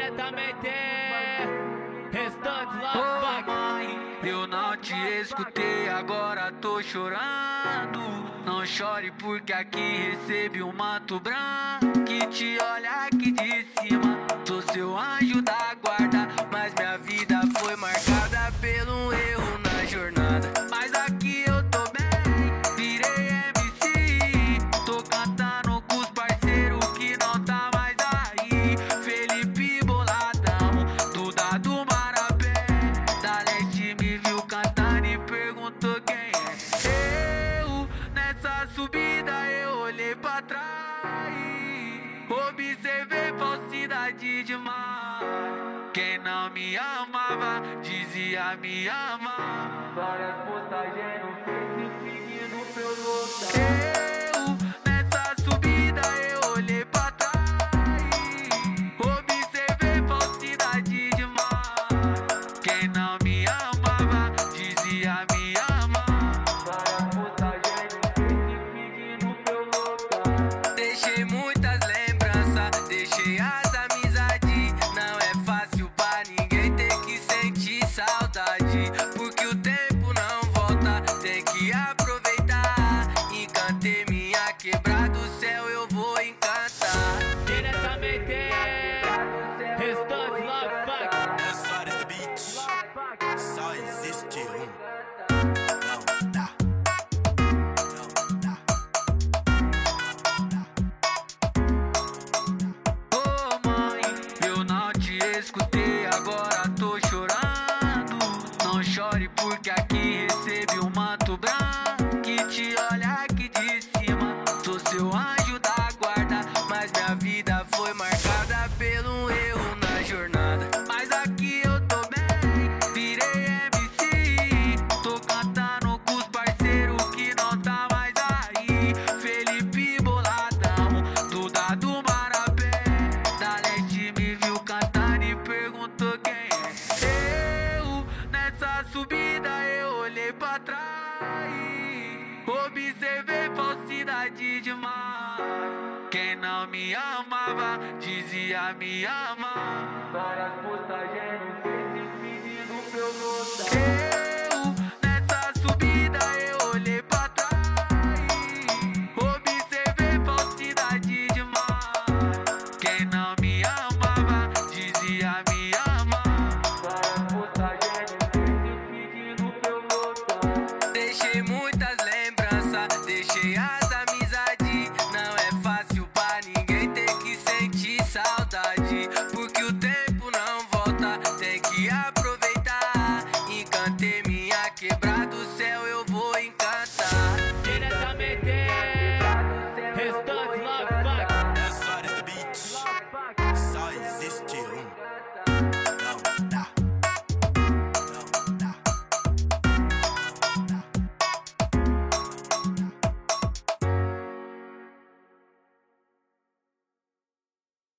diretamente restantes lá, mãe, eu não te escutei, agora tô chorando. Não chore porque aqui recebi um manto branco que te olha aqui de cima. Sou seu anjo da guarda, mas minha vida foi marcada pelo erro na jornada. Mas aqui eu tô bem, virei MC, tô cantando com os parceiros que não tá mais aí. Felipe Boladão, Duda do Marapé, da Leste me viu cantando e perguntou quem é. Eu, nessa subida eu olhei pra trás, observei falsidade demais. Quem não me amava, dizia me amar. Várias postagens no Facebook no meu local. Eu, nessa subida eu olhei pra trás, observei falsidade demais. Quem não me amava, dizia me amar. Várias postagens no Facebook no meu local. Deixei muitas lembranças, deixei as amizades. Não é fácil pra ninguém ter que sentir saudade, porque o tempo não volta, tem que aproveitar. Encantei minha quebrada, o céu eu vou encantar. diretamente restantes lá, É só desse beat, só existe um. Não dá, não dá, Ô mãe, eu não te escutei, agora tô chorando. Não chore porque aqui recebi um manto branco que te olha aqui de cima. Sou seu anjo da guarda, mas minha vida foi marcada pelo erro na jornada. Mas aqui eu tô bem, virei MC, tô cantando com os parceiros que não tá mais aí. Felipe Boladão, Duda do Marapé, da Leste me viu cantando e perguntou quem é. Eu, nessa subida eu olhei pra trás, observei falsidade demais. Quem não me amava, dizia me amar. Várias postagens